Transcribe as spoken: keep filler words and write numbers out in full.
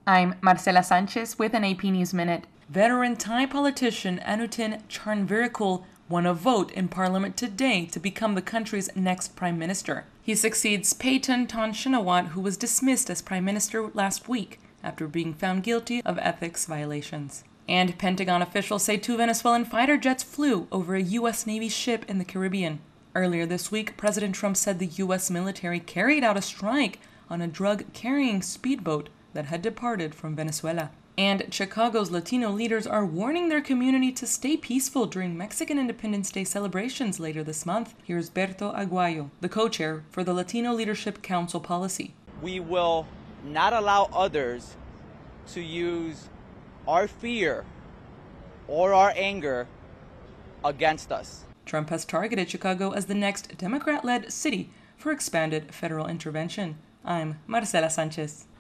I'm Marcela Sanchez with an A P News Minute. Veteran Thai politician Anutin Charnvirakul won a vote in parliament today to become the country's next prime minister. He succeeds Paetongtarn Shinawatra, who was dismissed as prime minister last week after being found guilty of ethics violations. And Pentagon officials say two Venezuelan fighter jets flew over a U S Navy ship in the Caribbean. Earlier this week, President Trump said the U S military carried out a strike on a drug-carrying speedboat that had departed from Venezuela. And Chicago's Latino leaders are warning their community to stay peaceful during Mexican Independence Day celebrations later this month. Here's Berto Aguayo, the co-chair for the Latino Leadership Council policy. We will not allow others to use our fear or our anger against us. Trump has targeted Chicago as the next Democrat-led city for expanded federal intervention. I'm Marcela Sanchez.